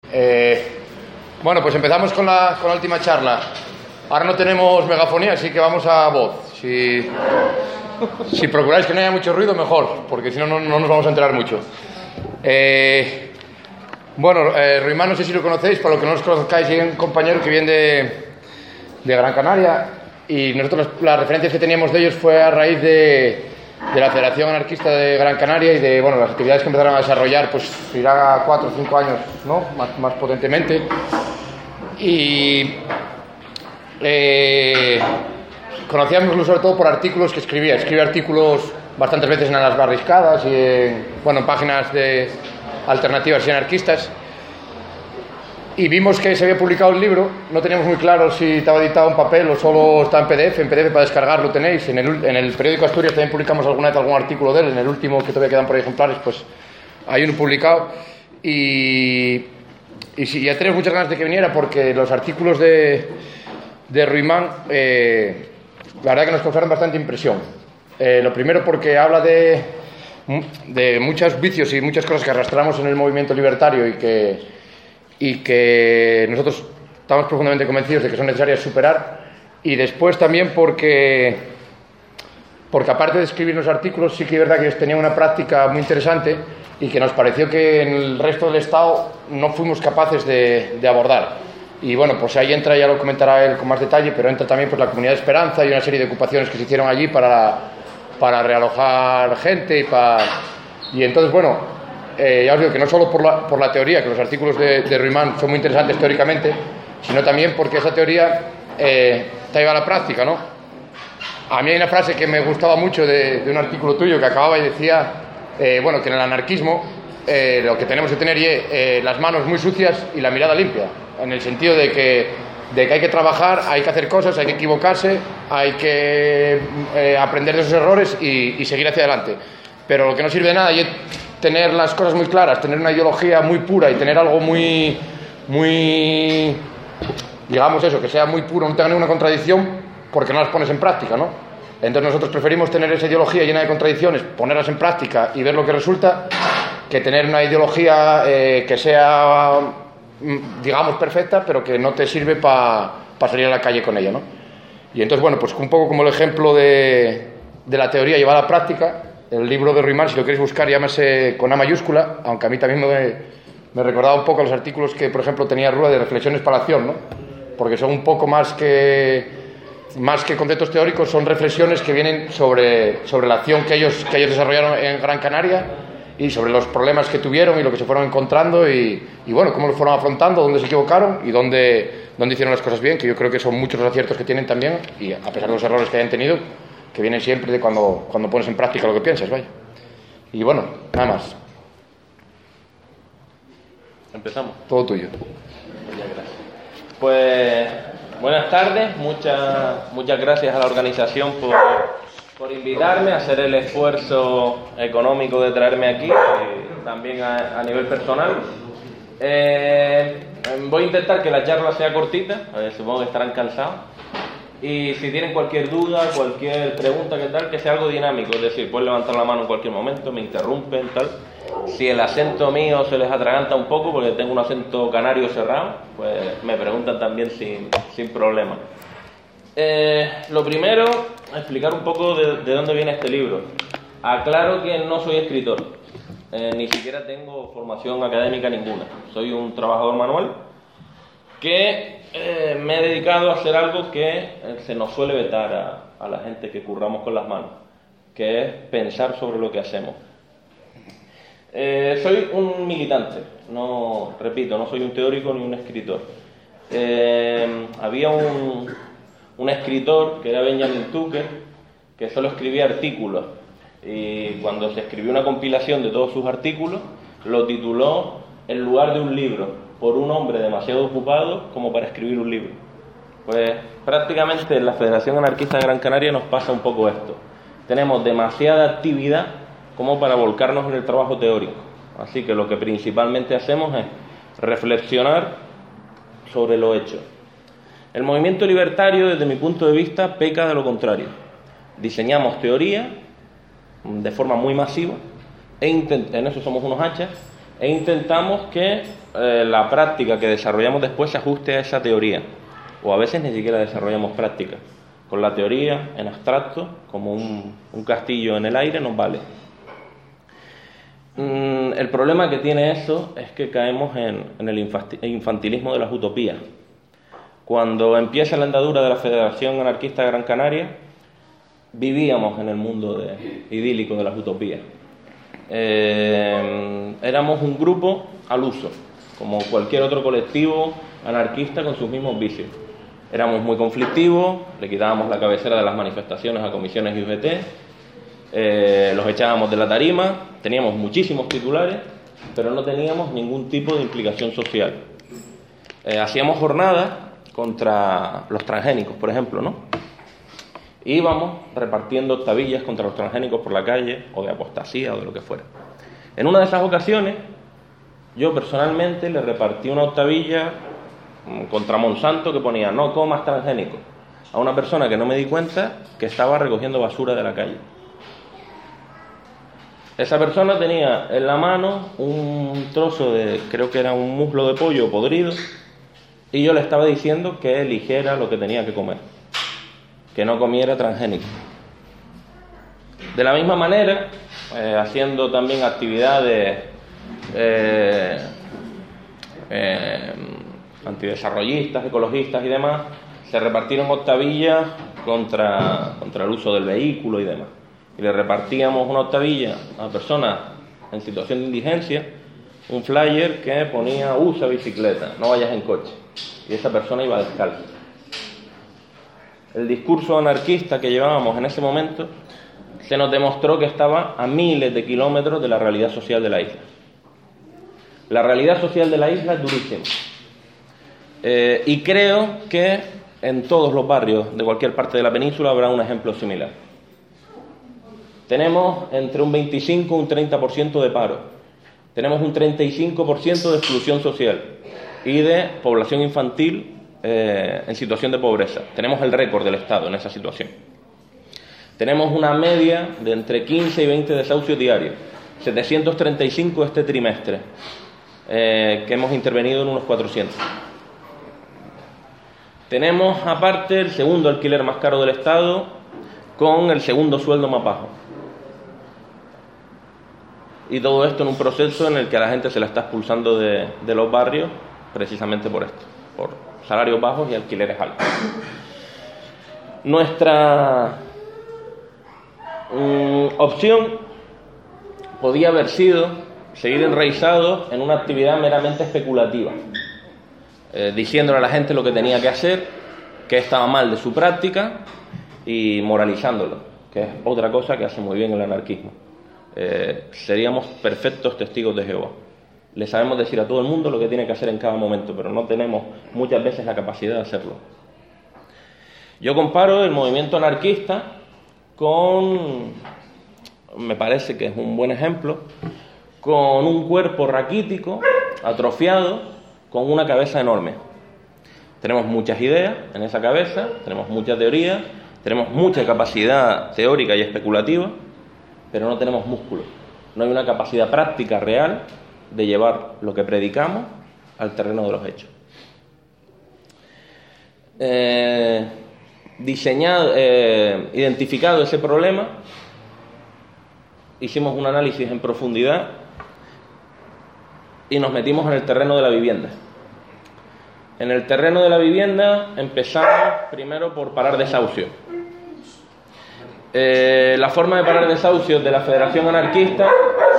Bueno, pues empezamos con la última charla. Ahora no tenemos megafonía, así que vamos a voz. Si procuráis que no haya mucho ruido, mejor, porque si no, no nos vamos a enterar mucho. Ruimán, no sé si lo conocéis, para los que no los conozcáis, hay un compañero que viene de Gran Canaria, y nosotros las referencias que teníamos de ellos fue a raíz de la Federación Anarquista de Gran Canaria y de las actividades que empezaron a desarrollar, pues irá 4 o 5 años, ¿no? Más potentemente. Y conocíamoslo sobre todo por artículos que escribía. Escribía artículos bastantes veces en las barriscadas y en páginas de alternativas y anarquistas. Y vimos que se había publicado el libro. No teníamos muy claro si estaba editado en papel o solo está en PDF. En PDF para descargar lo tenéis. En el periódico Asturias también publicamos alguna vez algún artículo de él. En el último, que todavía quedan por ahí ejemplares, pues hay uno publicado. Y sí, ya tenemos muchas ganas de que viniera, porque los artículos de Ruimán, la verdad que nos causaron bastante impresión. Lo primero porque habla de muchos vicios y muchas cosas que arrastramos en el movimiento libertario y que nosotros estamos profundamente convencidos de que son necesarias superar. Y después también porque aparte de escribir los artículos, sí que es verdad que ellos tenían una práctica muy interesante y que nos pareció que en el resto del Estado no fuimos capaces de abordar. Y bueno, pues ahí entra, ya lo comentará él con más detalle, pero entra también la Comunidad de Esperanza y una serie de ocupaciones que se hicieron allí para realojar gente y entonces, ya os digo que no solo por la teoría, que los artículos de Ruimán son muy interesantes teóricamente, sino también porque esa teoría está llevada a la práctica, ¿no? A mí hay una frase que me gustaba mucho de un artículo tuyo que acababa y decía, que en el anarquismo lo que tenemos que tener es las manos muy sucias y la mirada limpia, en el sentido de que hay que trabajar, hay que hacer cosas, hay que equivocarse, hay que aprender de esos errores y seguir hacia adelante. Pero lo que no sirve de nada es tener las cosas muy claras, tener una ideología muy pura y tener algo muy, digamos eso, que sea muy puro, no tenga ninguna contradicción, porque no las pones en práctica, ¿no? Entonces nosotros preferimos tener esa ideología llena de contradicciones, ponerlas en práctica y ver lo que resulta, que tener una ideología que sea, digamos, perfecta, pero que no te sirve para salir a la calle con ella, ¿no? Y entonces, pues un poco como el ejemplo de la teoría llevada a la práctica, el libro de Ruimán, si lo queréis buscar, llámase con A mayúscula, aunque a mí también me recordaba un poco a los artículos que, por ejemplo, tenía Rúa de Reflexiones para la Acción, ¿no? Porque son un poco más que conceptos teóricos, son reflexiones que vienen sobre la acción que ellos desarrollaron en Gran Canaria y sobre los problemas que tuvieron y lo que se fueron encontrando y cómo lo fueron afrontando, dónde se equivocaron y dónde hicieron las cosas bien, que yo creo que son muchos los aciertos que tienen también, y a pesar de los errores que hayan tenido, que vienen siempre de cuando pones en práctica lo que piensas, vaya. Y nada más. Empezamos. Todo tuyo. Muchas gracias. Pues buenas tardes, muchas gracias a la organización por invitarme, a hacer el esfuerzo económico de traerme aquí, y también a nivel personal. Voy a intentar que la charla sea cortita, supongo que estarán cansados. Y si tienen cualquier duda, cualquier pregunta, que sea algo dinámico, es decir, pueden levantar la mano en cualquier momento, me interrumpen, tal. Si el acento mío se les atraganta un poco, porque tengo un acento canario cerrado, pues me preguntan también sin problema. Lo primero, explicar un poco de dónde viene este libro. Aclaro que no soy escritor, ni siquiera tengo formación académica ninguna. Soy un trabajador manual que me he dedicado a hacer algo que se nos suele vetar a la gente que curramos con las manos, que es pensar sobre lo que hacemos. Soy un militante, no soy un teórico ni un escritor. Había un escritor que era Benjamin Tucker, que solo escribía artículos, y cuando se escribió una compilación de todos sus artículos, lo tituló En lugar de un libro, por un hombre demasiado ocupado como para escribir un libro. Pues prácticamente en la Federación Anarquista de Gran Canaria nos pasa un poco esto. Tenemos demasiada actividad como para volcarnos en el trabajo teórico. Así que lo que principalmente hacemos es reflexionar sobre lo hecho. El movimiento libertario, desde mi punto de vista, peca de lo contrario. Diseñamos teoría de forma muy masiva, en eso somos unos hachas, e intentamos que la práctica que desarrollamos después se ajuste a esa teoría, o a veces ni siquiera desarrollamos práctica. Con la teoría en abstracto, como un castillo en el aire, nos vale. El problema que tiene eso es que caemos en el infantilismo de las utopías. Cuando empieza la andadura de la Federación Anarquista de Gran Canaria, vivíamos en el mundo idílico de las utopías. Éramos un grupo al uso, como cualquier otro colectivo anarquista con sus mismos vicios. Éramos muy conflictivos, le quitábamos la cabecera de las manifestaciones a comisiones y UGT, los echábamos de la tarima, teníamos muchísimos titulares, pero no teníamos ningún tipo de implicación social. Hacíamos jornadas contra los transgénicos, por ejemplo, ¿no? Íbamos repartiendo octavillas contra los transgénicos por la calle, o de apostasía, o de lo que fuera. En una de esas ocasiones, yo personalmente le repartí una octavilla contra Monsanto que ponía "no comas transgénico" a una persona que no me di cuenta que estaba recogiendo basura de la calle. Esa persona tenía en la mano un trozo creo que era un muslo de pollo podrido, y yo le estaba diciendo que eligiera lo que tenía que comer, que no comiera transgénico. De la misma manera, haciendo también actividades antidesarrollistas, ecologistas y demás, se repartieron octavillas contra el uso del vehículo y demás. Y le repartíamos una octavilla a personas en situación de indigencia, un flyer que ponía "usa bicicleta, no vayas en coche", y esa persona iba descalza. El discurso anarquista que llevábamos en ese momento se nos demostró que estaba a miles de kilómetros de la realidad social de la isla. La realidad social de la isla es durísima. Y creo que en todos los barrios de cualquier parte de la península habrá un ejemplo similar. Tenemos entre un 25 y un 30% de paro. Tenemos un 35% de exclusión social y de población infantil en situación de pobreza. Tenemos el récord del Estado en esa situación. Tenemos una media de entre 15 y 20 desahucios diarios, 735 este trimestre, que hemos intervenido en unos 400. Tenemos aparte el segundo alquiler más caro del Estado, con el segundo sueldo más bajo. Y todo esto en un proceso en el que a la gente se la está expulsando de los barrios precisamente por esto, por salarios bajos y alquileres altos. Nuestra opción podía haber sido seguir enraizados en una actividad meramente especulativa, diciéndole a la gente lo que tenía que hacer, que estaba mal de su práctica, y moralizándolo, que es otra cosa que hace muy bien el anarquismo. Seríamos perfectos testigos de Jehová. Le sabemos decir a todo el mundo lo que tiene que hacer en cada momento, pero no tenemos muchas veces la capacidad de hacerlo. Yo comparo el movimiento anarquista con, me parece que es un buen ejemplo, con un cuerpo raquítico, atrofiado, con una cabeza enorme. Tenemos muchas ideas en esa cabeza, tenemos muchas teorías, tenemos mucha capacidad teórica y especulativa, pero no tenemos músculo. No hay una capacidad práctica real de llevar lo que predicamos al terreno de los hechos. Identificado ese problema, hicimos un análisis en profundidad y nos metimos en el terreno de la vivienda. En el terreno de la vivienda empezamos primero por parar desahucios. La forma de parar desahucios de la Federación Anarquista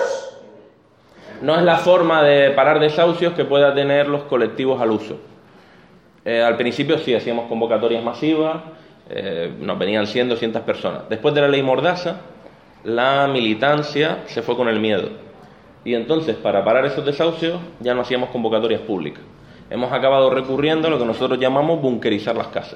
no es la forma de parar desahucios que pueda tener los colectivos al uso. Al principio sí hacíamos convocatorias masivas, nos venían 100, 200 personas. Después de la ley Mordaza, la militancia se fue con el miedo. Y entonces, para parar esos desahucios, ya no hacíamos convocatorias públicas. Hemos acabado recurriendo a lo que nosotros llamamos bunkerizar las casas.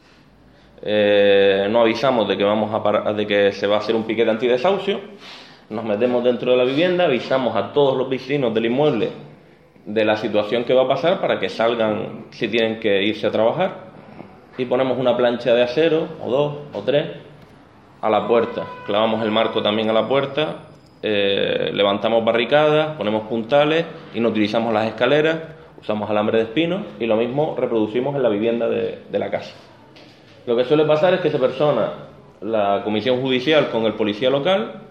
No avisamos de que de que se va a hacer un piquete antidesahucio, nos metemos dentro de la vivienda, avisamos a todos los vecinos del inmueble de la situación que va a pasar para que salgan si tienen que irse a trabajar, y ponemos una plancha de acero, o 2 o 3, a la puerta. Clavamos el marco también a la puerta levantamos barricadas, ponemos puntales y no utilizamos las escaleras, usamos alambre de espino y lo mismo reproducimos en la vivienda de la casa. Lo que suele pasar es que se persona la comisión judicial con el policía local,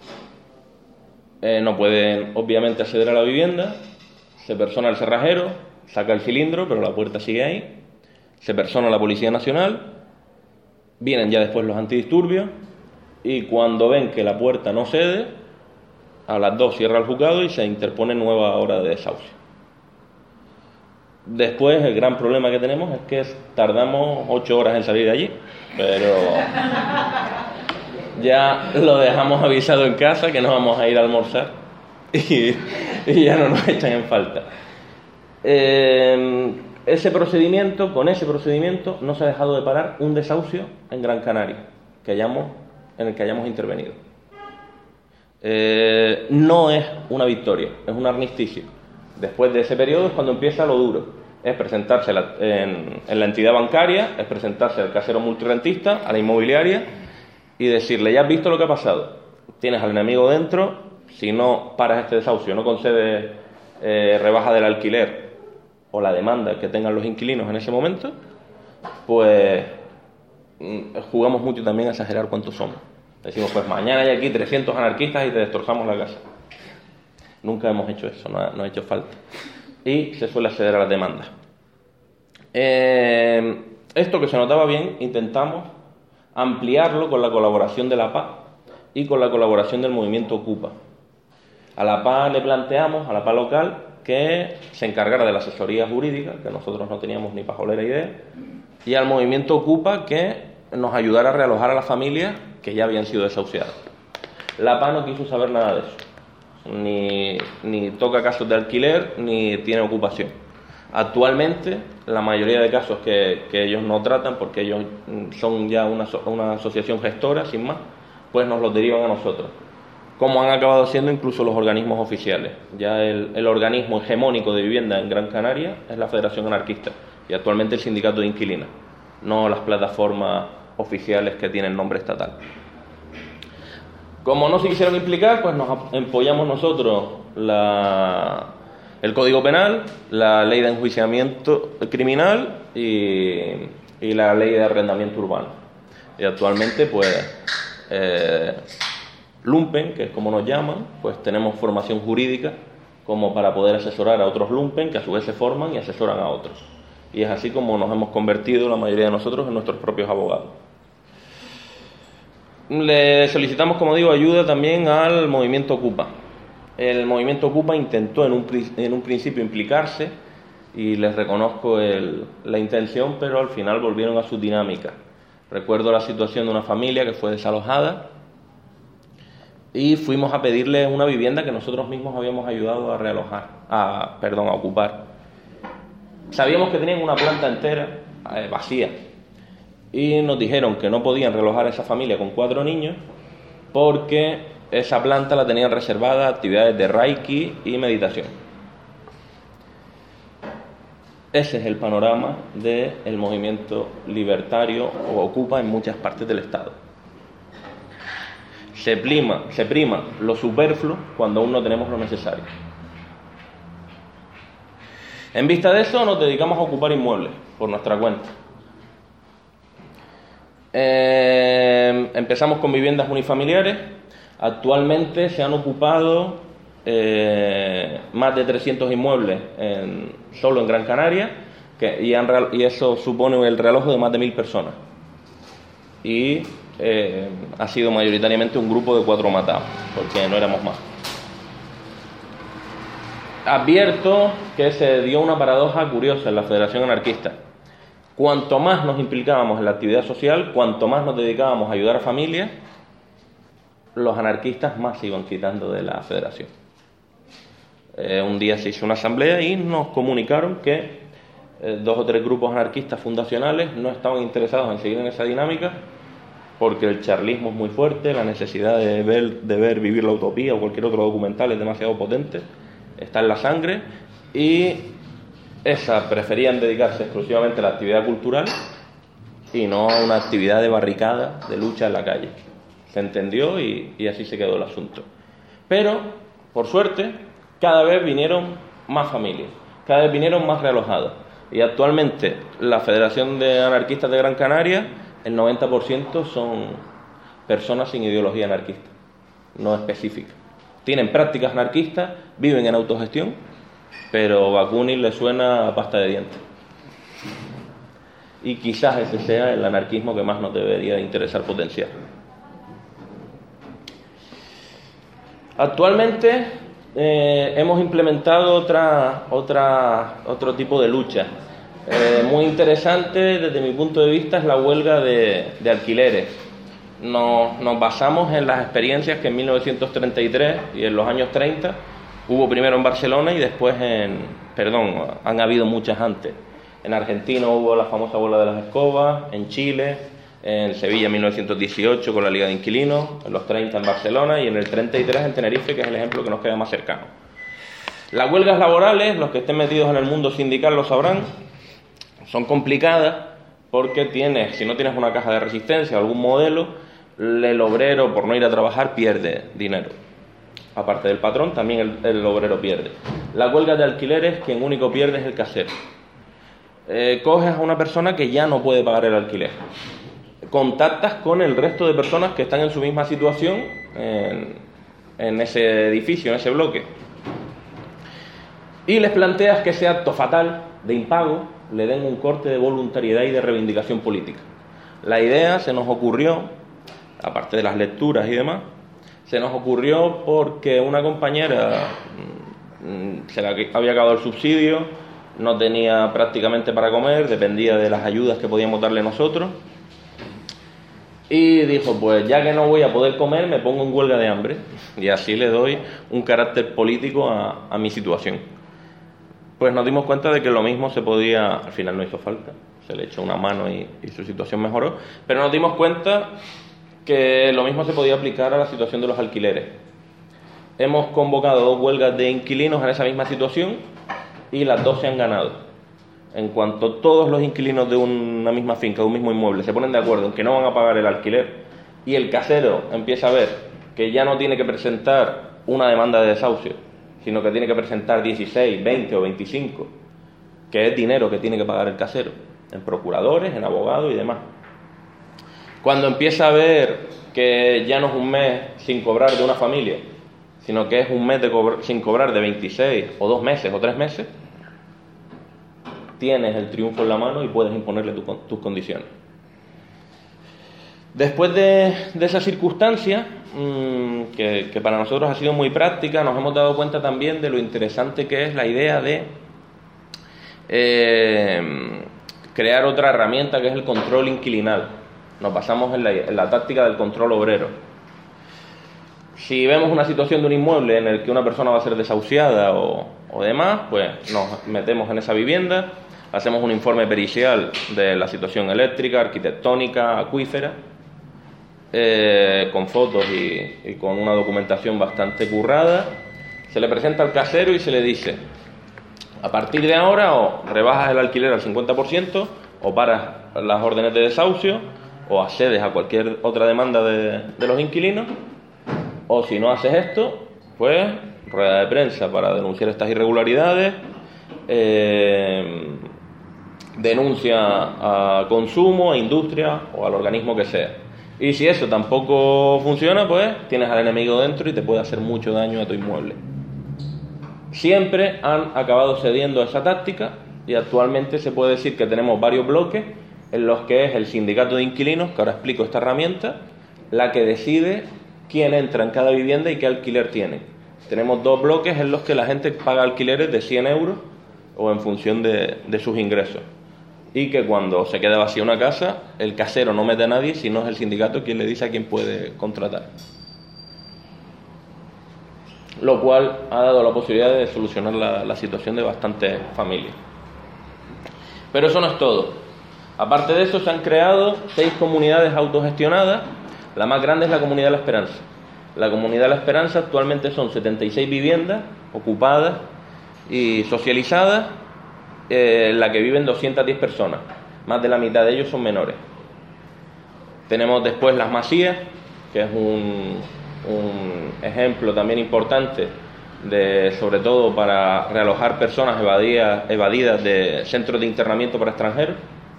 no pueden obviamente acceder a la vivienda, se persona el cerrajero, saca el cilindro pero la puerta sigue ahí, se persona la Policía Nacional, vienen ya después los antidisturbios y cuando ven que la puerta no cede, a las 2 cierra el juzgado y se interpone nueva hora de desahucio. Después el gran problema que tenemos es que tardamos 8 horas en salir de allí, pero ya lo dejamos avisado en casa que nos vamos a ir a almorzar y ya no nos echan en falta. Con ese procedimiento no se ha dejado de parar un desahucio en Gran Canaria en el que hayamos intervenido. No es una victoria, es un armisticio. Después de ese periodo es cuando empieza lo duro. Es presentarse en la entidad bancaria, es presentarse al casero multirrentista, a la inmobiliaria y decirle: ya has visto lo que ha pasado, tienes al enemigo dentro, si no paras este desahucio, no concedes rebaja del alquiler o la demanda que tengan los inquilinos en ese momento, pues jugamos mucho también a exagerar cuántos somos. Decimos: pues mañana hay aquí 300 anarquistas y te destrozamos la casa. Nunca hemos hecho eso, no ha hecho falta. Y se suele acceder a las demandas. Esto que se notaba bien, intentamos ampliarlo con la colaboración de la PA y con la colaboración del movimiento Ocupa. A la PA le planteamos, a la PA local, que se encargara de la asesoría jurídica, que nosotros no teníamos ni pajolera idea, y al movimiento Ocupa que nos ayudara a realojar a las familias que ya habían sido desahuciadas. La PA no quiso saber nada de eso. Ni toca casos de alquiler, ni tiene ocupación. Actualmente, la mayoría de casos que ellos no tratan, porque ellos son ya una asociación gestora, sin más, pues nos los derivan a nosotros. Como han acabado siendo incluso los organismos oficiales. Ya el organismo hegemónico de vivienda en Gran Canaria es la Federación Anarquista y actualmente el Sindicato de Inquilinos, no las plataformas oficiales que tienen nombre estatal. Como no se quisieron implicar, pues nos empollamos nosotros el Código Penal, la Ley de Enjuiciamiento Criminal y la Ley de Arrendamiento Urbano. Y actualmente, pues, lumpen, que es como nos llaman, pues tenemos formación jurídica como para poder asesorar a otros lumpen, que a su vez se forman y asesoran a otros. Y es así como nos hemos convertido la mayoría de nosotros en nuestros propios abogados. Le solicitamos, como digo, ayuda también al movimiento Ocupa. El movimiento Ocupa intentó en un principio implicarse y les reconozco la intención, pero al final volvieron a su dinámica. Recuerdo la situación de una familia que fue desalojada y fuimos a pedirle una vivienda que nosotros mismos habíamos ayudado a ocupar. Sabíamos que tenían una planta entera vacía. Y nos dijeron que no podían realojar a esa familia con 4 niños porque esa planta la tenían reservada a actividades de Reiki y meditación. Ese es el panorama del movimiento libertario o Ocupa en muchas partes del Estado. Se prima lo superfluo cuando aún no tenemos lo necesario. En vista de eso, nos dedicamos a ocupar inmuebles por nuestra cuenta. Empezamos con viviendas unifamiliares. Actualmente se han ocupado más de 300 inmuebles solo en Gran Canaria y eso supone el realojo de más de 1000 personas y ha sido mayoritariamente un grupo de 4 matados porque no éramos más. Advierto que se dio una paradoja curiosa en la Federación Anarquista. Cuanto más nos implicábamos en la actividad social, cuanto más nos dedicábamos a ayudar a familias, los anarquistas más se iban quitando de la federación. Un día se hizo una asamblea y nos comunicaron que 2 o 3 grupos anarquistas fundacionales no estaban interesados en seguir en esa dinámica porque el charlismo es muy fuerte, la necesidad de ver Vivir la Utopía o cualquier otro documental es demasiado potente, está en la sangre y preferían dedicarse exclusivamente a la actividad cultural y no a una actividad de barricada, de lucha en la calle. Se entendió y así se quedó el asunto. Pero, por suerte, cada vez vinieron más familias, cada vez vinieron más realojados. Y actualmente la Federación de Anarquistas de Gran Canaria, el 90% son personas sin ideología anarquista, no específica. Tienen prácticas anarquistas, viven en autogestión, pero Bakunin le suena a pasta de dientes. Y quizás ese sea el anarquismo que más nos debería interesar potenciar. Actualmente hemos implementado otro tipo de lucha. Muy interesante desde mi punto de vista es la huelga de alquileres. Nos basamos en las experiencias que en 1933 y en los años 30 hubo primero en Barcelona y después han habido muchas antes. En Argentina hubo la famosa huelga de las escobas, en Chile, en Sevilla en 1918 con la Liga de Inquilinos, en los 30 en Barcelona y en el 33 en Tenerife, que es el ejemplo que nos queda más cercano. Las huelgas laborales, los que estén metidos en el mundo sindical lo sabrán, son complicadas porque si no tienes una caja de resistencia o algún modelo, el obrero por no ir a trabajar pierde dinero. Aparte del patrón, también el obrero pierde. La huelga de alquileres, quien único pierde es el casero. Coges a una persona que ya no puede pagar el alquiler. Contactas con el resto de personas que están en su misma situación en ese edificio, en ese bloque. Y les planteas que ese acto fatal de impago le den un corte de voluntariedad y de reivindicación política. La idea se nos ocurrió, aparte de las lecturas y demás, se nos ocurrió porque una compañera se le había acabado el subsidio, no tenía prácticamente para comer, dependía de las ayudas que podíamos darle nosotros, y dijo, pues ya que no voy a poder comer, me pongo en huelga de hambre, y así le doy un carácter político a mi situación. Pues nos dimos cuenta de que lo mismo se podía, al final no hizo falta, se le echó una mano y su situación mejoró, pero nos dimos cuenta que lo mismo se podía aplicar a la situación de los alquileres. Hemos convocado 2 huelgas de inquilinos en esa misma situación y las 2 se han ganado. En cuanto todos los inquilinos de una misma finca, de un mismo inmueble, se ponen de acuerdo en que no van a pagar el alquiler y el casero empieza a ver que ya no tiene que presentar una demanda de desahucio, sino que tiene que presentar 16, 20 o 25, que es dinero que tiene que pagar el casero, en procuradores, en abogados y demás. Cuando empieza a ver que ya no es un mes sin cobrar de una familia, sino que es un mes sin cobrar de 26 o 2 meses o 3 meses, tienes el triunfo en la mano y puedes imponerle tus condiciones. Después de esa circunstancia, que para nosotros ha sido muy práctica, nos hemos dado cuenta también de lo interesante que es la idea de crear otra herramienta que es el control inquilinal. Nos basamos en la táctica del control obrero. Si vemos una situación de un inmueble en el que una persona va a ser desahuciada o demás, pues nos metemos en esa vivienda, hacemos un informe pericial de la situación eléctrica, arquitectónica, acuífera, con fotos y con una documentación bastante currada. Se le presenta al casero y se le dice: a partir de ahora o rebajas el alquiler al 50% o paras las órdenes de desahucio o accedes a cualquier otra demanda de los inquilinos, o si no haces esto, pues rueda de prensa para denunciar estas irregularidades, denuncia a consumo, a industria o al organismo que sea. Y si eso tampoco funciona, pues tienes al enemigo dentro y te puede hacer mucho daño a tu inmueble. Siempre han acabado cediendo a esa táctica y actualmente se puede decir que tenemos varios bloques en los que es el sindicato de inquilinos, que ahora explico esta herramienta, la que decide quién entra en cada vivienda y qué alquiler tiene. Tenemos 2 bloques en los que la gente paga alquileres de 100 euros o en función de sus ingresos. Y que cuando se queda vacía una casa, el casero no mete a nadie, sino es el sindicato quien le dice a quién puede contratar. Lo cual ha dado la posibilidad de solucionar la situación de bastantes familias. Pero eso no es todo. Aparte de eso, se han creado 6 comunidades autogestionadas. La más grande es la Comunidad de la Esperanza. La Comunidad de la Esperanza actualmente son 76 viviendas ocupadas y socializadas, en la que viven 210 personas. Más de la mitad de ellos son menores. Tenemos después Las Masías, que es un ejemplo también importante sobre todo para realojar personas evadidas de centros de internamiento para extranjeros,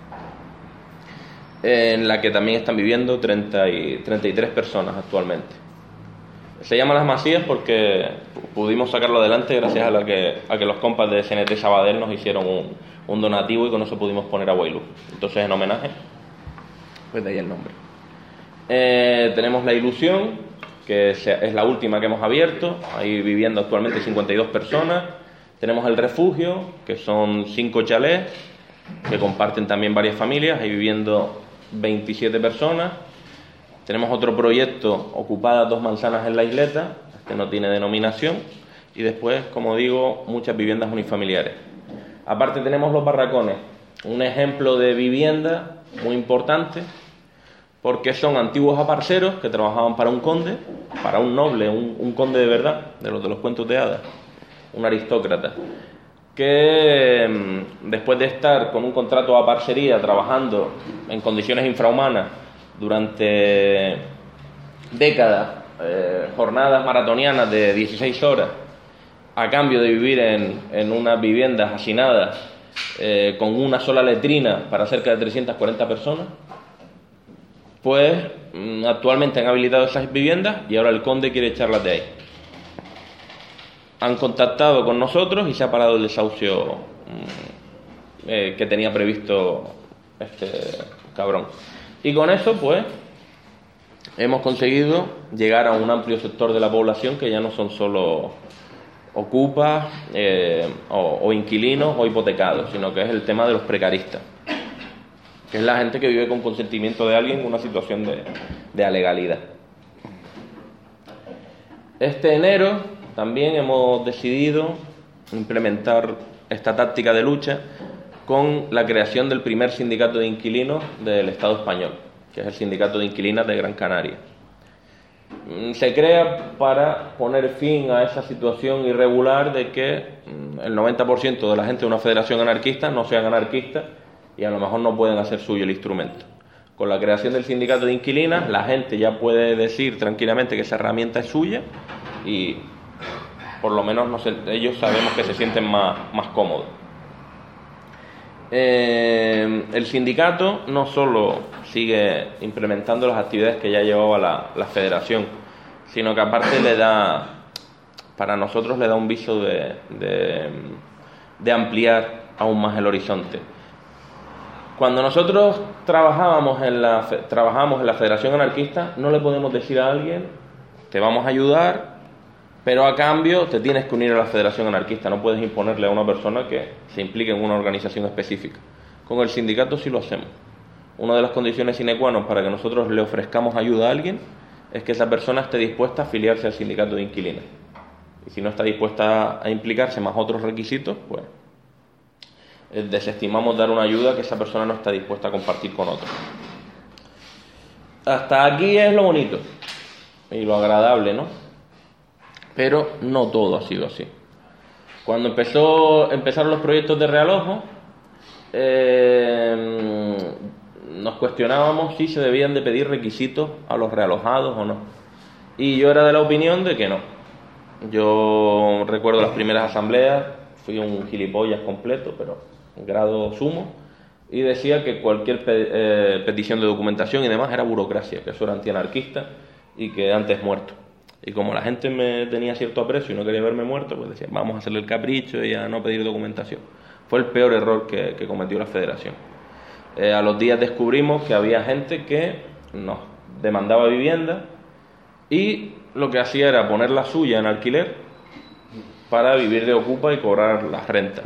en la que también están viviendo 33 personas actualmente. Se llama Las Masías porque pudimos sacarlo adelante gracias a que los compas de CNT Sabadell nos hicieron un donativo y con eso pudimos poner a Guaylú. Entonces, en homenaje, pues de ahí el nombre. Tenemos La Ilusión, que es la última que hemos abierto, ahí viviendo actualmente 52 personas. Tenemos El Refugio, que son 5 chalés, que comparten también varias familias, ahí viviendo 27 personas. Tenemos otro proyecto, Ocupadas 2 manzanas en la isleta, este no tiene denominación, y después, como digo, muchas viviendas unifamiliares. Aparte tenemos Los Barracones, un ejemplo de vivienda muy importante, porque son antiguos aparceros que trabajaban para un conde, para un noble, un conde de verdad, de los cuentos de hadas, un aristócrata, que después de estar con un contrato de aparcería trabajando en condiciones infrahumanas durante décadas, jornadas maratonianas de 16 horas, a cambio de vivir en unas viviendas hacinadas con una sola letrina para cerca de 340 personas, pues actualmente han habilitado esas viviendas y ahora el conde quiere echarlas de ahí. Han contactado con nosotros y se ha parado el desahucio que tenía previsto este cabrón. Y con eso, pues, hemos conseguido llegar a un amplio sector de la población que ya no son solo ocupas o inquilinos o hipotecados, sino que es el tema de los precaristas, que es la gente que vive con consentimiento de alguien en una situación de alegalidad. Este enero también hemos decidido implementar esta táctica de lucha con la creación del primer sindicato de inquilinos del Estado español, que es el Sindicato de Inquilinas de Gran Canaria. Se crea para poner fin a esa situación irregular de que el 90% de la gente de una federación anarquista no sean anarquistas y a lo mejor no pueden hacer suyo el instrumento. Con la creación del sindicato de inquilinas, la gente ya puede decir tranquilamente que esa herramienta es suya y por lo menos ellos sabemos que se sienten más cómodos. El sindicato no solo sigue implementando las actividades que ya llevaba la federación, sino que aparte para nosotros le da un viso de ampliar aún más el horizonte. Cuando nosotros trabajamos en la Federación Anarquista, no le podemos decir a alguien, te vamos a ayudar, pero a cambio te tienes que unir a la Federación Anarquista. No puedes imponerle a una persona que se implique en una organización específica. Con el sindicato sí lo hacemos. Una de las condiciones sine qua non para que nosotros le ofrezcamos ayuda a alguien es que esa persona esté dispuesta a afiliarse al sindicato de inquilinos. Y si no está dispuesta a implicarse más otros requisitos, pues desestimamos dar una ayuda que esa persona no está dispuesta a compartir con otros. Hasta aquí es lo bonito y lo agradable, ¿no? Pero no todo ha sido así. Cuando empezaron los proyectos de realojo, nos cuestionábamos si se debían de pedir requisitos a los realojados o no. Y yo era de la opinión de que no. Yo recuerdo las primeras asambleas, fui un gilipollas completo, pero en grado sumo, y decía que cualquier petición de documentación y demás era burocracia, que eso era antianarquista y que antes muerto. Y como la gente me tenía cierto aprecio y no quería verme muerto, pues decía, vamos a hacerle el capricho y a no pedir documentación. Fue el peor error que cometió la federación. A los días descubrimos que había gente que nos demandaba vivienda y lo que hacía era poner la suya en alquiler para vivir de ocupa y cobrar las rentas.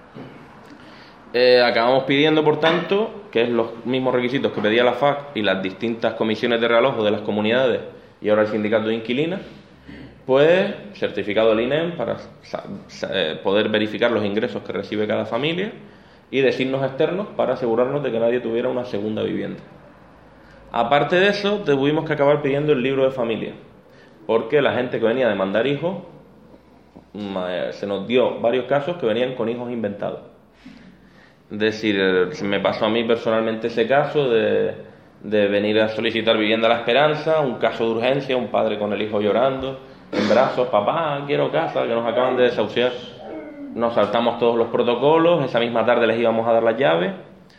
Acabamos pidiendo, por tanto, que es los mismos requisitos que pedía la FAC y las distintas comisiones de realojo de las comunidades y ahora el sindicato de inquilinas, pues certificado del INEM para poder verificar los ingresos que recibe cada familia y designos externos para asegurarnos de que nadie tuviera una segunda vivienda. Aparte de eso, tuvimos que acabar pidiendo el libro de familia, porque la gente que venía a demandar hijos, se nos dio varios casos que venían con hijos inventados. Es decir, me pasó a mí personalmente ese caso de de venir a solicitar vivienda a La Esperanza, un caso de urgencia, un padre con el hijo llorando, en brazos, papá, quiero casa, que nos acaban de desahuciar. Nos saltamos todos los protocolos, esa misma tarde les íbamos a dar las llaves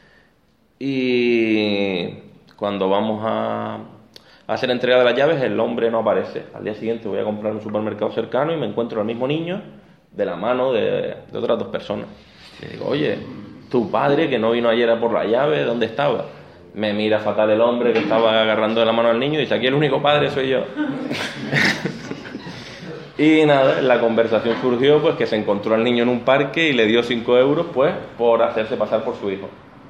y cuando vamos a hacer entrega de las llaves el hombre no aparece. Al día siguiente voy a comprar en un supermercado cercano y me encuentro al mismo niño de la mano de otras 2 personas. Le digo, oye, tu padre que no vino ayer a por la llave, ¿dónde estaba? Me mira fatal el hombre que estaba agarrando de la mano al niño y dice, aquí el único padre soy yo. Y nada, la conversación surgió pues que se encontró al niño en un parque y le dio 5 euros pues por hacerse pasar por su hijo.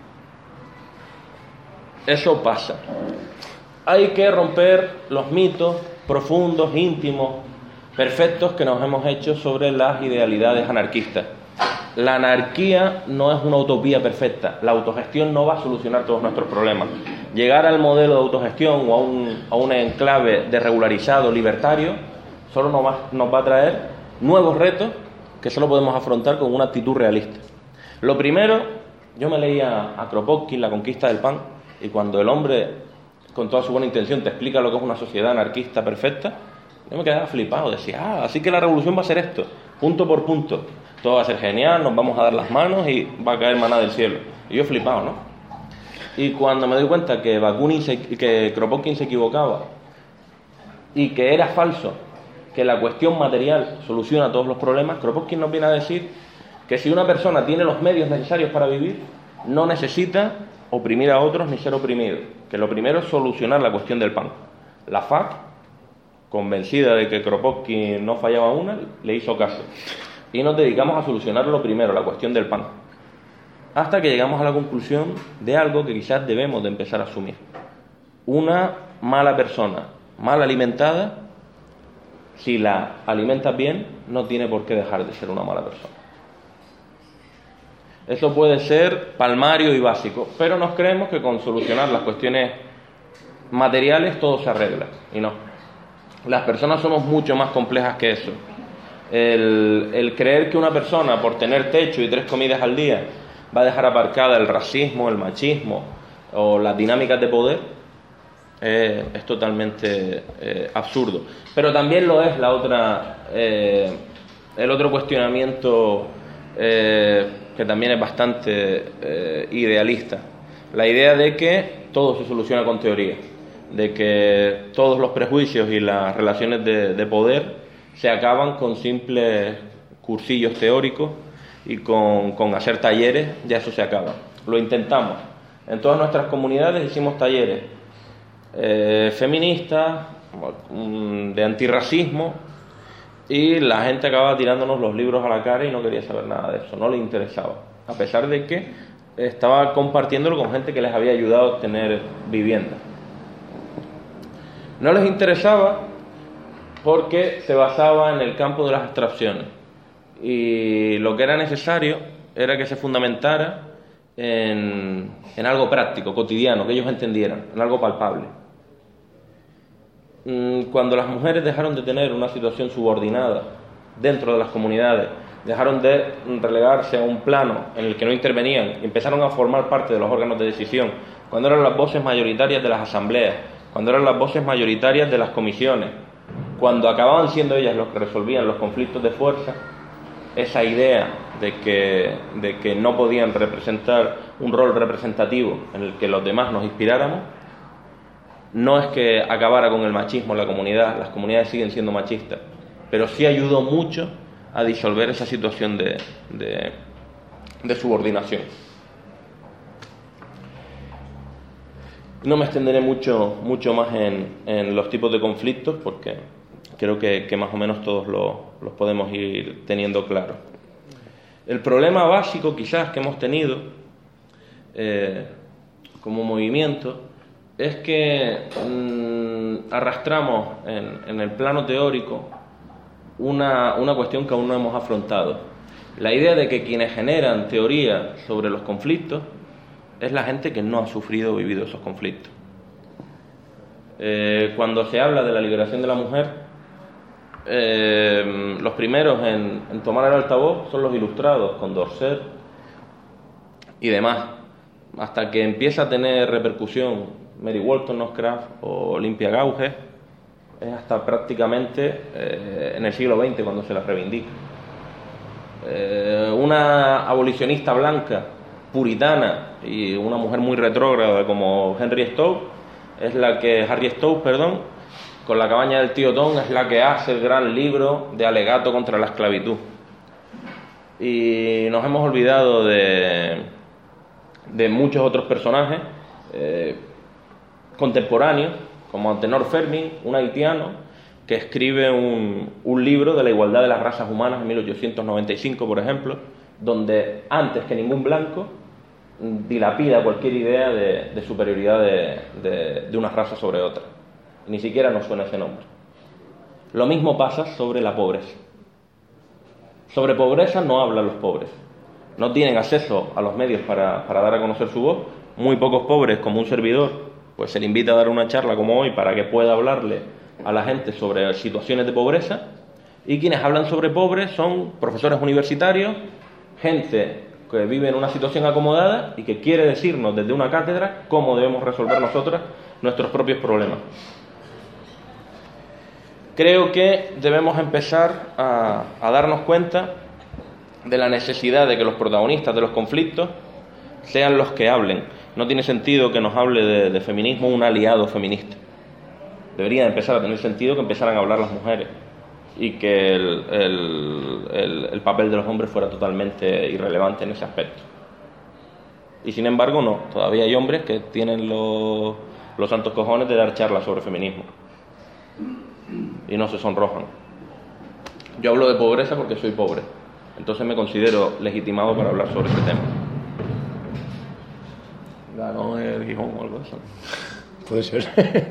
Eso pasa. Hay que romper los mitos profundos, íntimos, perfectos que nos hemos hecho sobre las idealidades anarquistas. La anarquía no es una utopía perfecta. La autogestión no va a solucionar todos nuestros problemas. Llegar al modelo de autogestión o a un enclave desregularizado, libertario, solo nos va a traer nuevos retos que solo podemos afrontar con una actitud realista. Lo primero, yo me leía a Kropotkin, La conquista del pan, y cuando el hombre, con toda su buena intención, te explica lo que es una sociedad anarquista perfecta, yo me quedaba flipado, decía, así que la revolución va a ser esto, punto por punto, todo va a ser genial, nos vamos a dar las manos y va a caer maná del cielo. Y yo flipado, ¿no? Y cuando me doy cuenta que Kropotkin se equivocaba y que era falso, que la cuestión material soluciona todos los problemas, Kropotkin nos viene a decir que si una persona tiene los medios necesarios para vivir, no necesita oprimir a otros ni ser oprimido, que lo primero es solucionar la cuestión del pan. La FAC, convencida de que Kropotkin no fallaba una, le hizo caso. Y nos dedicamos a solucionar lo primero, la cuestión del pan. Hasta que llegamos a la conclusión de algo que quizás debemos de empezar a asumir. Una mala persona, mal alimentada, si la alimentas bien, no tiene por qué dejar de ser una mala persona. Eso puede ser palmario y básico, pero nos creemos que con solucionar las cuestiones materiales todo se arregla, y no. Las personas somos mucho más complejas que eso. El creer que una persona, por tener techo y 3 comidas al día, va a dejar aparcada el racismo, el machismo o las dinámicas de poder, es totalmente absurdo. Pero también lo es el otro cuestionamiento que también es bastante idealista. La idea de que todo se soluciona con teoría, de que todos los prejuicios y las relaciones de poder se acaban con simples cursillos teóricos y con hacer talleres, ya eso se acaba. Lo intentamos. En todas nuestras comunidades hicimos talleres feministas, de antirracismo, y la gente acababa tirándonos los libros a la cara y no quería saber nada de eso, no le interesaba, a pesar de que estaba compartiéndolo con gente que les había ayudado a obtener vivienda. No les interesaba porque se basaba en el campo de las abstracciones, y lo que era necesario era que se fundamentara en algo práctico, cotidiano, que ellos entendieran, en algo palpable. Cuando las mujeres dejaron de tener una situación subordinada dentro de las comunidades, dejaron de relegarse a un plano en el que no intervenían y empezaron a formar parte de los órganos de decisión, cuando eran las voces mayoritarias de las asambleas, cuando eran las voces mayoritarias de las comisiones, cuando acababan siendo ellas los que resolvían los conflictos de fuerza, esa idea de que no podían representar un rol representativo en el que los demás nos inspiráramos, no es que acabara con el machismo en la comunidad, las comunidades siguen siendo machistas, pero sí ayudó mucho a disolver esa situación de subordinación. No me extenderé mucho más en los tipos de conflictos, porque creo que más o menos todos los podemos ir teniendo claro. El problema básico quizás que hemos tenido como movimiento es que arrastramos en el plano teórico una cuestión que aún no hemos afrontado. La idea de que quienes generan teoría sobre los conflictos es la gente que no ha sufrido o vivido esos conflictos. Cuando se habla de la liberación de la mujer, los primeros en tomar el altavoz son los ilustrados, Condorcet y demás, hasta que empieza a tener repercusión Mary Wollstonecraft o Olympia Gauges, es hasta prácticamente en el siglo XX cuando se las reivindica. Una abolicionista blanca, puritana y una mujer muy retrógrada como Harriet Stowe, con La cabaña del tío Tom, es la que hace el gran libro de alegato contra la esclavitud. Y nos hemos olvidado de muchos otros personajes contemporáneos, como Antenor Fermin, un haitiano, que escribe un libro de la igualdad de las razas humanas en 1895, por ejemplo, donde antes que ningún blanco dilapida cualquier idea de superioridad de una raza sobre otra. Ni siquiera nos suena ese nombre. Lo mismo pasa sobre la pobreza. Sobre pobreza no hablan los pobres. No tienen acceso a los medios para dar a conocer su voz. Muy pocos pobres, como un servidor, pues se le invita a dar una charla como hoy para que pueda hablarle a la gente sobre situaciones de pobreza. Y quienes hablan sobre pobres son profesores universitarios, gente que vive en una situación acomodada y que quiere decirnos desde una cátedra cómo debemos resolver nosotros nuestros propios problemas. Creo que debemos empezar a darnos cuenta de la necesidad de que los protagonistas de los conflictos sean los que hablen. No tiene sentido que nos hable de feminismo un aliado feminista. Debería empezar a tener sentido que empezaran a hablar las mujeres y que el papel de los hombres fuera totalmente irrelevante en ese aspecto. Y sin embargo no, todavía hay hombres que tienen los santos cojones de dar charlas sobre feminismo y no se sonrojan. Yo hablo de pobreza porque soy pobre, entonces me considero legitimado para hablar sobre ese tema. ¿Ganó el Gijón o algo de eso? Puede ser.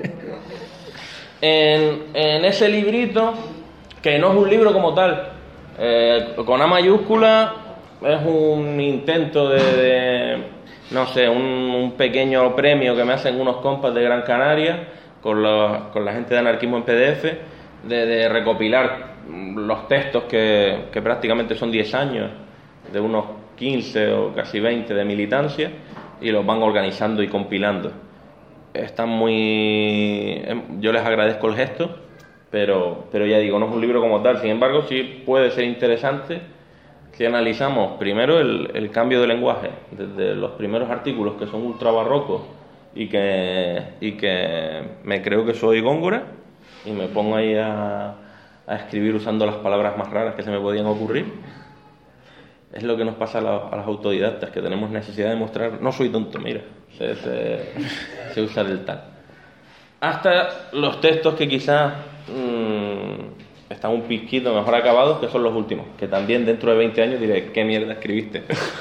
En ese librito, que no es un libro como tal, con A mayúscula, es un intento no sé, un pequeño premio que me hacen unos compas de Gran Canaria con la gente de Anarquismo en PDF, de recopilar los textos que prácticamente son 10 años, de unos 15 o casi 20 de militancia, y los van organizando y compilando. Están yo les agradezco el gesto, pero ya digo, no es un libro como tal. Sin embargo, sí puede ser interesante si analizamos primero el cambio de lenguaje, desde los primeros artículos que son ultra barrocos y que me creo que soy Góngora y me pongo ahí a escribir usando las palabras más raras que se me podían ocurrir. Es lo que nos pasa a las autodidactas, que tenemos necesidad de mostrar, no soy tonto, mira, se usa del tal. Hasta los textos que quizás están un pizquito mejor acabados, que son los últimos, que también dentro de 20 años diré, ¿qué mierda escribiste?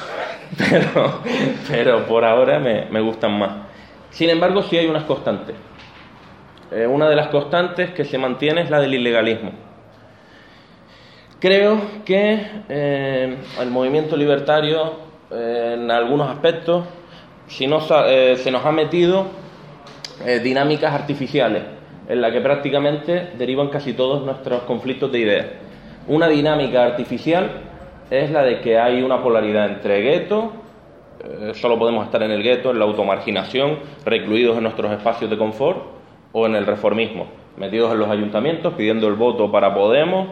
pero por ahora me gustan más. Sin embargo, sí hay unas constantes. Una de las constantes que se mantiene es la del ilegalismo. Creo que el movimiento libertario, en algunos aspectos, se nos ha metido dinámicas artificiales, en la que prácticamente derivan casi todos nuestros conflictos de ideas. Una dinámica artificial es la de que hay una polaridad entre gueto, solo podemos estar en el gueto, en la automarginación, recluidos en nuestros espacios de confort, o en el reformismo, metidos en los ayuntamientos, pidiendo el voto para Podemos,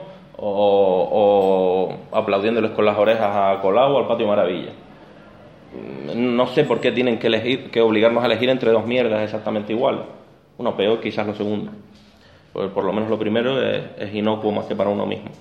o aplaudiéndoles con las orejas a Colau o al Patio Maravilla. No sé por qué tienen que obligarnos a elegir entre dos mierdas exactamente iguales. Uno peor, quizás lo segundo. Pues por lo menos lo primero es inocuo más que para uno mismo.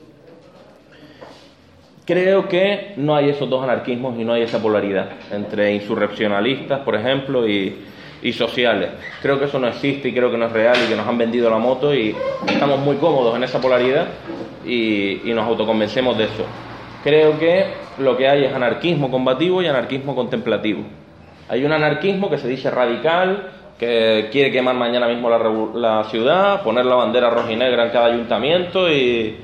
Creo que no hay esos dos anarquismos y no hay esa polaridad entre insurreccionalistas, por ejemplo, y sociales. Creo que eso no existe y creo que no es real y que nos han vendido la moto y estamos muy cómodos en esa polaridad y nos autoconvencemos de eso. Creo que lo que hay es anarquismo combativo y anarquismo contemplativo. Hay un anarquismo que se dice radical, que quiere quemar mañana mismo la ciudad, poner la bandera roja y negra en cada ayuntamiento y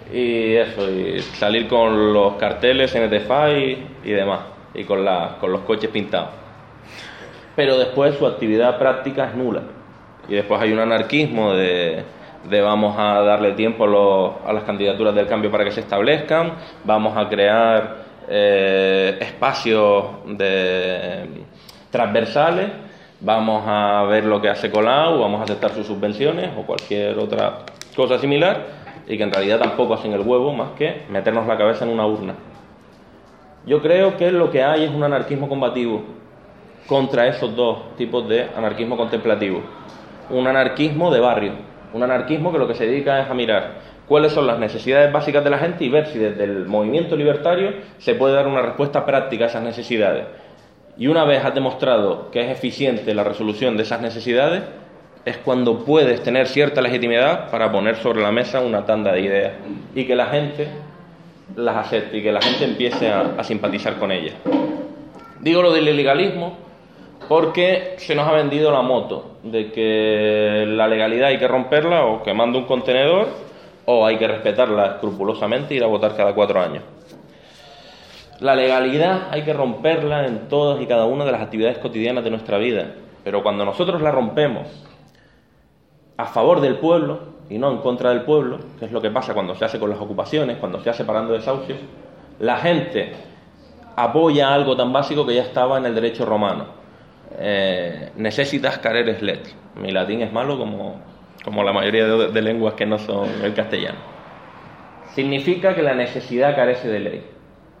salir con los carteles NTFA y demás, y con los coches pintados. Pero después su actividad práctica es nula. Y después hay un anarquismo de vamos a darle tiempo a las candidaturas del cambio para que se establezcan, vamos a crear espacios transversales, Vamos a ver lo que hace Colau, vamos a aceptar sus subvenciones o cualquier otra cosa similar, y que en realidad tampoco hacen el huevo más que meternos la cabeza en una urna. Yo creo que lo que hay es un anarquismo combativo contra esos dos tipos de anarquismo contemplativo. Un anarquismo de barrio, un anarquismo que lo que se dedica es a mirar cuáles son las necesidades básicas de la gente y ver si desde el movimiento libertario se puede dar una respuesta práctica a esas necesidades. Y una vez has demostrado que es eficiente la resolución de esas necesidades, es cuando puedes tener cierta legitimidad para poner sobre la mesa una tanda de ideas y que la gente las acepte y que la gente empiece a simpatizar con ellas. Digo lo del ilegalismo porque se nos ha vendido la moto de que la legalidad hay que romperla o quemando un contenedor, o hay que respetarla escrupulosamente y ir a votar cada 4 años. La legalidad hay que romperla en todas y cada una de las actividades cotidianas de nuestra vida, pero cuando nosotros la rompemos a favor del pueblo y no en contra del pueblo, que es lo que pasa cuando se hace con las ocupaciones, cuando se hace parando desahucios, la gente apoya algo tan básico que ya estaba en el derecho romano. Necessitas careres let. Mi latín es malo como la mayoría de lenguas que no son el castellano. Significa que la necesidad carece de ley.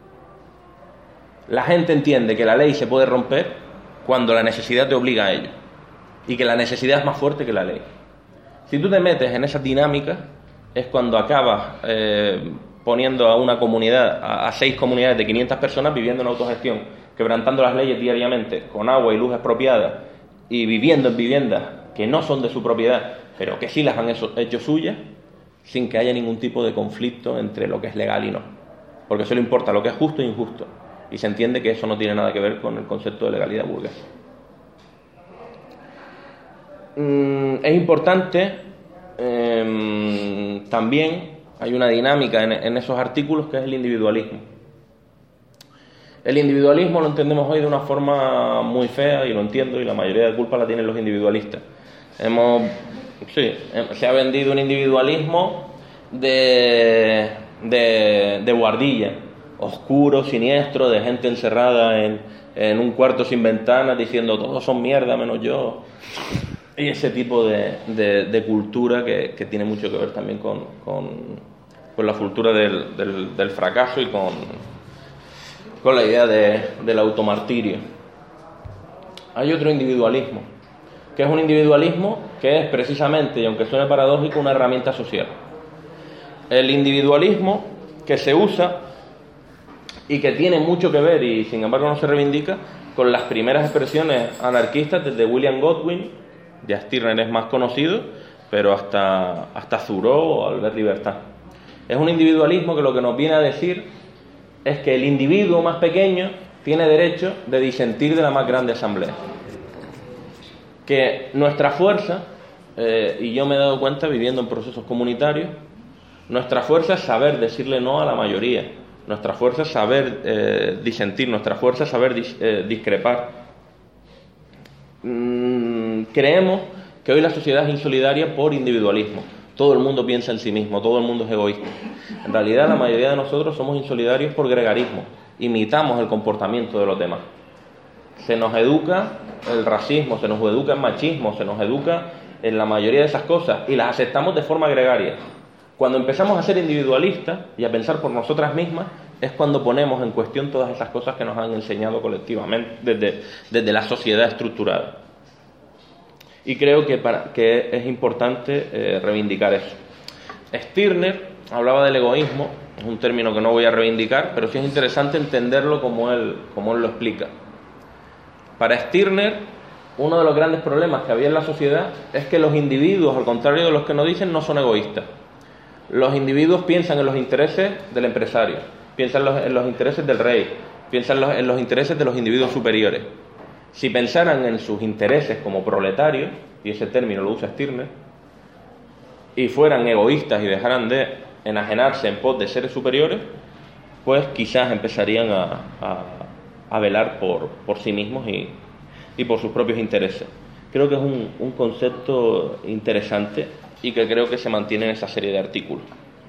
La gente entiende que la ley se puede romper cuando la necesidad te obliga a ello y que la necesidad es más fuerte que la ley. Si tú te metes en esa dinámica es cuando acabas poniendo a una comunidad, a 6 comunidades de 500 personas viviendo en autogestión, quebrantando las leyes diariamente, con agua y luz expropiada y viviendo en viviendas que no son de su propiedad, pero que sí las han hecho suyas, sin que haya ningún tipo de conflicto entre lo que es legal y no. Porque solo importa lo que es justo e injusto. Y se entiende que eso no tiene nada que ver con el concepto de legalidad burguesa. Es importante, también hay una dinámica en esos artículos que es el individualismo. El individualismo lo entendemos hoy de una forma muy fea, y lo entiendo, y la mayoría de culpa la tienen los individualistas. Se ha vendido un individualismo de buhardilla, oscuro, siniestro, de gente encerrada en un cuarto sin ventanas diciendo todos son mierda menos yo, y ese tipo de cultura que tiene mucho que ver también con la cultura del fracaso y con la idea del automartirio. Hay otro individualismo, que es un individualismo que es precisamente, y aunque suene paradójico, una herramienta social. El individualismo que se usa y que tiene mucho que ver, y sin embargo no se reivindica, con las primeras expresiones anarquistas desde William Godwin, ya Stirner es más conocido, pero hasta Thoreau o Albert Libertad. Es un individualismo que lo que nos viene a decir es que el individuo más pequeño tiene derecho de disentir de la más grande asamblea. Que nuestra fuerza, y yo me he dado cuenta viviendo en procesos comunitarios, nuestra fuerza es saber decirle no a la mayoría, nuestra fuerza es saber disentir, nuestra fuerza es saber discrepar. Creemos que hoy la sociedad es insolidaria por individualismo. Todo el mundo piensa en sí mismo, todo el mundo es egoísta. En realidad la mayoría de nosotros somos insolidarios por gregarismo, imitamos el comportamiento de los demás. Se nos educa el racismo, se nos educa el machismo, se nos educa en la mayoría de esas cosas y las aceptamos de forma gregaria. Cuando empezamos a ser individualistas y a pensar por nosotras mismas es cuando ponemos en cuestión todas esas cosas que nos han enseñado colectivamente desde la sociedad estructurada. Y creo que es importante reivindicar eso. Stirner hablaba del egoísmo, es un término que no voy a reivindicar, pero sí es interesante entenderlo como él lo explica. Para Stirner, uno de los grandes problemas que había en la sociedad es que los individuos, al contrario de los que nos dicen, no son egoístas. Los individuos piensan en los intereses del empresario, piensan en los intereses del rey, piensan en los intereses de los individuos superiores. Si pensaran en sus intereses como proletarios, y ese término lo usa Stirner, y fueran egoístas y dejaran de enajenarse en pos de seres superiores, pues quizás empezarían a velar por sí mismos y por sus propios intereses. Creo que es un concepto interesante y que creo que se mantiene en esa serie de artículos.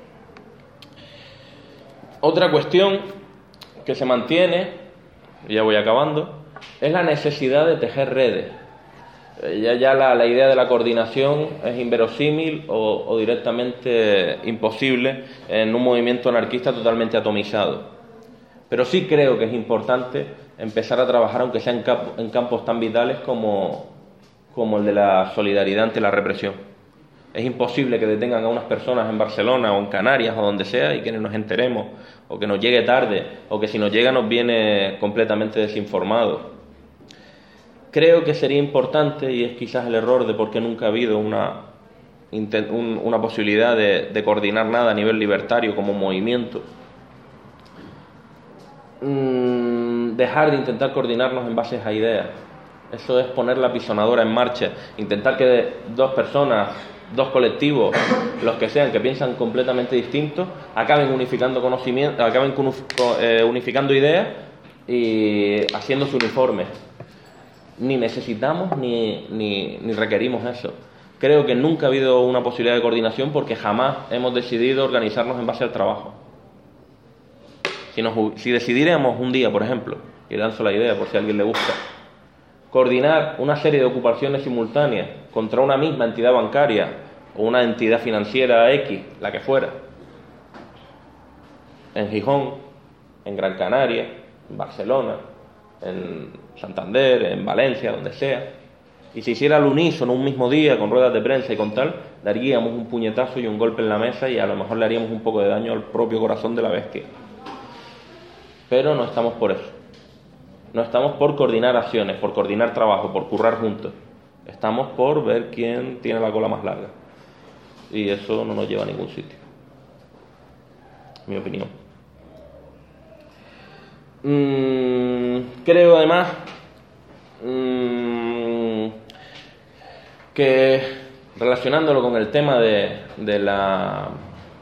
Otra cuestión que se mantiene, y ya voy acabando, es la necesidad de tejer redes. Ya la idea de la coordinación es inverosímil o directamente imposible en un movimiento anarquista totalmente atomizado. Pero sí creo que es importante empezar a trabajar, aunque sea en campos tan vitales como el de la solidaridad ante la represión. Es imposible que detengan a unas personas en Barcelona o en Canarias o donde sea y que no nos enteremos, o que nos llegue tarde, o que si nos llega nos viene completamente desinformado. Creo que sería importante, y es quizás el error de por qué nunca ha habido una posibilidad de coordinar nada a nivel libertario como movimiento, dejar de intentar coordinarnos en base a ideas. Eso es poner la pisonadora en marcha, intentar que dos personas, dos colectivos, los que sean, que piensan completamente distintos, acaben unificando conocimiento, acaben unificando ideas y haciéndose uniformes. Ni necesitamos ni requerimos eso. Creo que nunca ha habido una posibilidad de coordinación porque jamás hemos decidido organizarnos en base al trabajo. Si decidiéramos un día, por ejemplo, y lanzo la idea por si a alguien le gusta, coordinar una serie de ocupaciones simultáneas contra una misma entidad bancaria o una entidad financiera X, la que fuera, en Gijón, en Gran Canaria, en Barcelona, en Santander, en Valencia, donde sea, y se hiciera al unísono un mismo día con ruedas de prensa y con tal, daríamos un puñetazo y un golpe en la mesa y a lo mejor le haríamos un poco de daño al propio corazón de la bestia. Pero no estamos por eso. No estamos por coordinar acciones, por coordinar trabajo, por currar juntos. Estamos por ver quién tiene la cola más larga. Y eso no nos lleva a ningún sitio. Mi opinión. Creo además que relacionándolo con el tema de la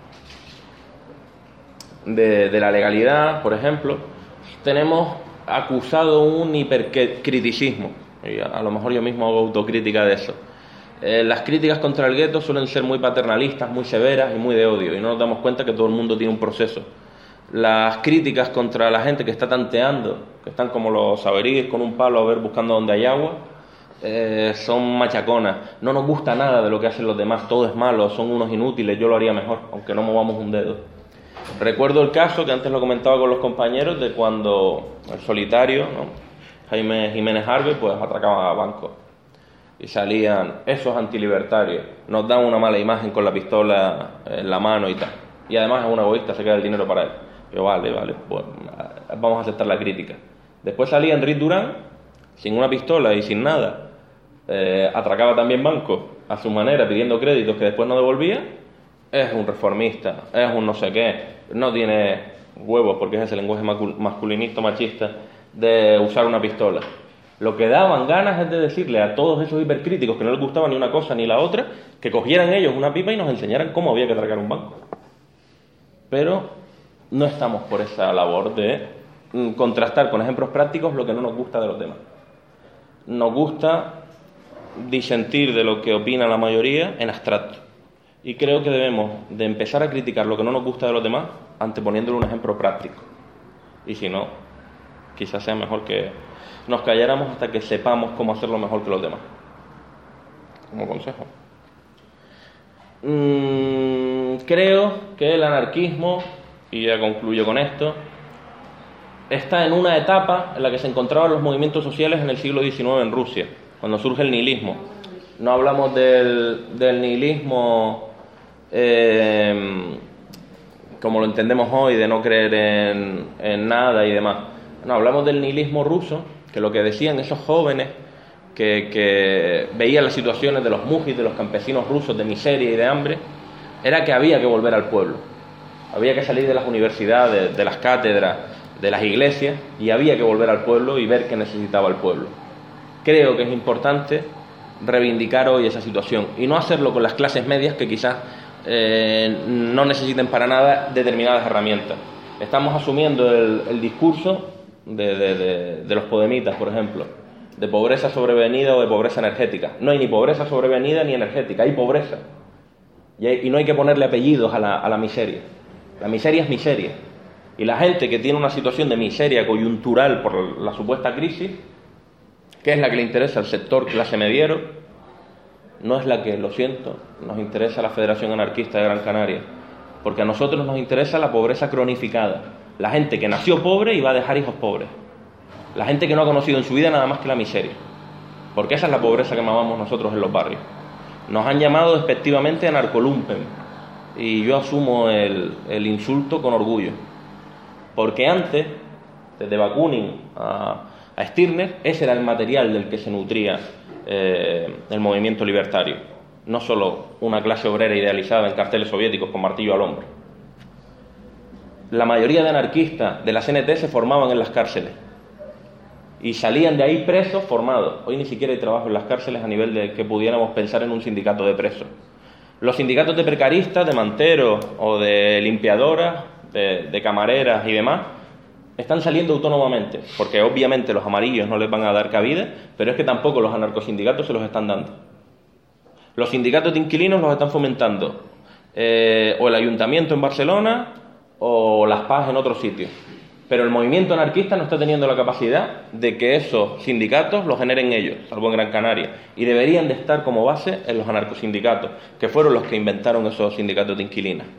legalidad, por ejemplo, tenemos acusado un hipercriticismo, y a lo mejor yo mismo hago autocrítica de eso. Las críticas contra el gueto suelen ser muy paternalistas, muy severas y muy de odio, y no nos damos cuenta que todo el mundo tiene un proceso. Las críticas contra la gente que está tanteando, que están como los saberíes con un palo a ver buscando donde hay agua, son machaconas. No nos gusta nada de lo que hacen los demás, todo es malo, son unos inútiles, yo lo haría mejor, aunque no movamos un dedo. Recuerdo el caso que antes lo comentaba con los compañeros de cuando el solitario, ¿no?, Jaime Jiménez Arbe, pues atracaba a bancos y salían esos antilibertarios, nos dan una mala imagen con la pistola en la mano y tal, y además es un egoísta, se queda el dinero para él. Yo, vale, pues vamos a aceptar la crítica. Después salía Enric Durán sin una pistola y sin nada, atracaba también bancos a su manera, pidiendo créditos que después no devolvía. Es un reformista, es un no sé qué, no tiene huevos, porque es ese lenguaje masculinista, machista, de usar una pistola. Lo que daban ganas es de decirle a todos esos hipercríticos que no les gustaba ni una cosa ni la otra, que cogieran ellos una pipa y nos enseñaran cómo había que atracar un banco. Pero no estamos por esa labor de contrastar con ejemplos prácticos lo que no nos gusta de los demás. Nos gusta disentir de lo que opina la mayoría en abstracto. Y creo que debemos de empezar a criticar lo que no nos gusta de los demás anteponiéndole un ejemplo práctico. Y si no, quizás sea mejor que nos calláramos hasta que sepamos cómo hacerlo mejor que los demás. Como consejo. Creo que el anarquismo, y ya concluyo con esto, está en una etapa en la que se encontraban los movimientos sociales en el siglo XIX en Rusia, cuando surge el nihilismo. No hablamos del nihilismo como lo entendemos hoy, de no creer en nada y demás. No, hablamos del nihilismo ruso, que lo que decían esos jóvenes que veían las situaciones de los mujis, de los campesinos rusos, de miseria y de hambre, era que había que volver al pueblo. Había que salir de las universidades, de las cátedras, de las iglesias, y había que volver al pueblo y ver qué necesitaba el pueblo. Creo que es importante reivindicar hoy esa situación y no hacerlo con las clases medias que quizás no necesiten para nada determinadas herramientas. Estamos asumiendo el discurso de los podemitas, por ejemplo, de pobreza sobrevenida o de pobreza energética. No hay ni pobreza sobrevenida ni energética, hay pobreza. Y no hay que ponerle apellidos a la miseria. La miseria es miseria. Y la gente que tiene una situación de miseria coyuntural por la supuesta crisis que es la que le interesa al sector clase mediero, no es la que, lo siento, nos interesa a la Federación Anarquista de Gran Canaria, porque a nosotros nos interesa la pobreza cronificada, la gente que nació pobre y va a dejar hijos pobres, la gente que no ha conocido en su vida nada más que la miseria, porque esa es la pobreza que mamamos nosotros en los barrios. Nos han llamado despectivamente anarcolumpen, y yo asumo el insulto con orgullo, porque antes, desde Bakunin a Stirner, ese era el material del que se nutría el movimiento libertario, no solo una clase obrera idealizada en carteles soviéticos con martillo al hombro. La mayoría de anarquistas de la CNT se formaban en las cárceles y salían de ahí presos formados. Hoy ni siquiera hay trabajo en las cárceles a nivel de que pudiéramos pensar en un sindicato de presos. Los sindicatos de precaristas, de manteros o de limpiadoras, de camareras y demás, están saliendo autónomamente, porque obviamente los amarillos no les van a dar cabida, pero es que tampoco los anarcosindicatos se los están dando. Los sindicatos de inquilinos los están fomentando o el ayuntamiento en Barcelona o las PAS en otros sitios. Pero el movimiento anarquista no está teniendo la capacidad de que esos sindicatos los generen ellos, salvo en Gran Canaria, y deberían de estar como base en los anarcosindicatos, que fueron los que inventaron esos sindicatos de inquilinas.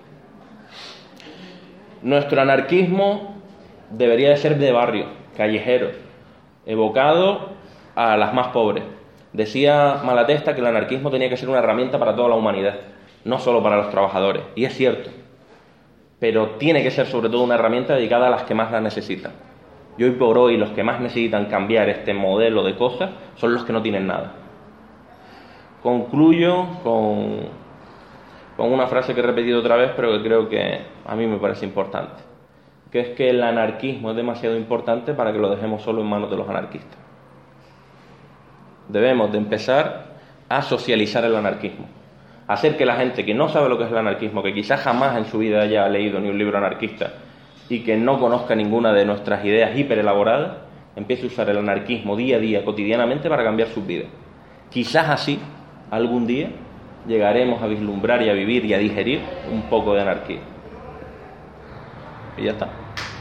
Nuestro anarquismo debería de ser de barrio, callejero, evocado a las más pobres. Decía Malatesta que el anarquismo tenía que ser una herramienta para toda la humanidad, no solo para los trabajadores, y es cierto, pero tiene que ser sobre todo una herramienta dedicada a las que más la necesitan. Y hoy por hoy los que más necesitan cambiar este modelo de cosas son los que no tienen nada. Concluyo con una frase que he repetido otra vez, pero que creo que a mí me parece importante, que es que el anarquismo es demasiado importante para que lo dejemos solo en manos de los anarquistas. Debemos de empezar a socializar el anarquismo, hacer que la gente que no sabe lo que es el anarquismo, que quizás jamás en su vida haya leído ni un libro anarquista y que no conozca ninguna de nuestras ideas hiperelaboradas, empiece a usar el anarquismo día a día, cotidianamente, para cambiar sus vidas. Quizás así, algún día, llegaremos a vislumbrar y a vivir y a digerir un poco de anarquía. Y ya está.